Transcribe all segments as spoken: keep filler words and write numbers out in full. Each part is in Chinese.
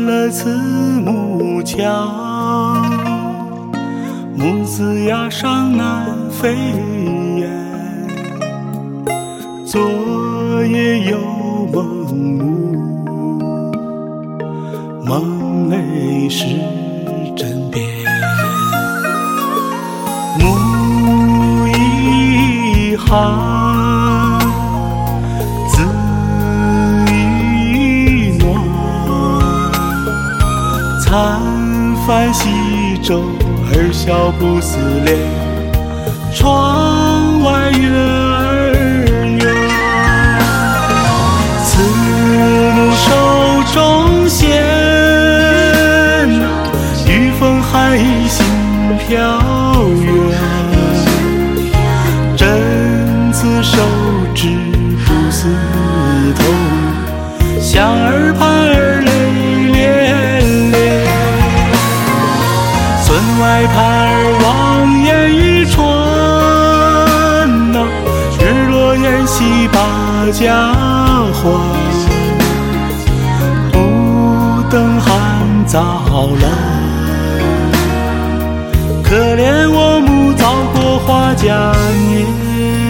了慈母桥，母子崖上南飞雁。昨夜有梦无，梦泪时针边。母遗憾，子遗暖。残帆西舟，儿笑不思恋。窗外月儿圆，慈母手中线，雨风寒意心飘远。针刺手指不似痛，想儿盼儿泪连连。村外盼儿望眼欲穿，日落雁西把家还。不等寒早冷，可怜我母早过花甲年。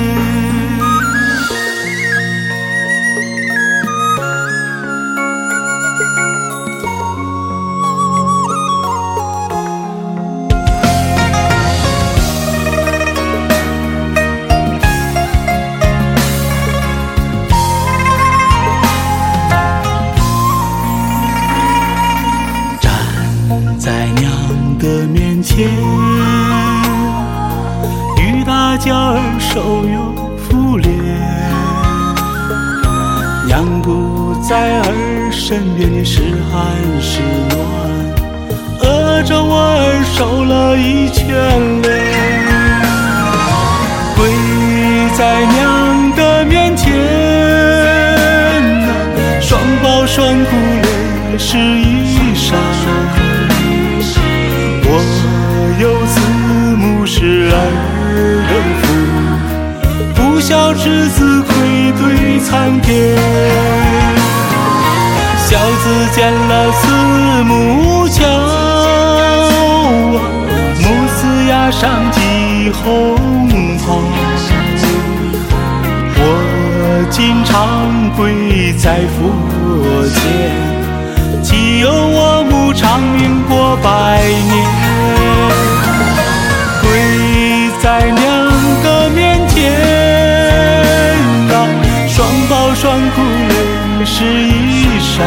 在娘的面前，与大娇儿手拥抚恋。娘不在儿身边，是寒是暖，额着我儿受了一圈泪。跪在娘的面前，双抱双哭泪湿衣裳。我有慈母是儿的福，不孝之子愧对苍天。小子见了慈母桥，母子崖上记红袍。我经常跪在佛前，祈求我母长命过百年。跪在娘的面前，双抱双哭泪湿衣裳。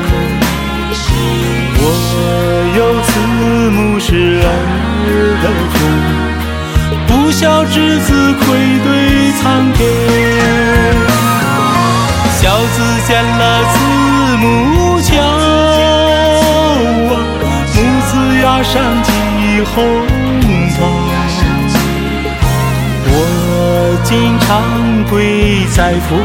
我有慈母是儿的福，不孝之子愧对苍天。小子见了慈母桥，母子崖上记红袍。我经常跪在佛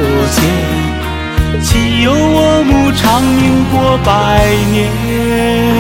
前，祈求我母长命过百年。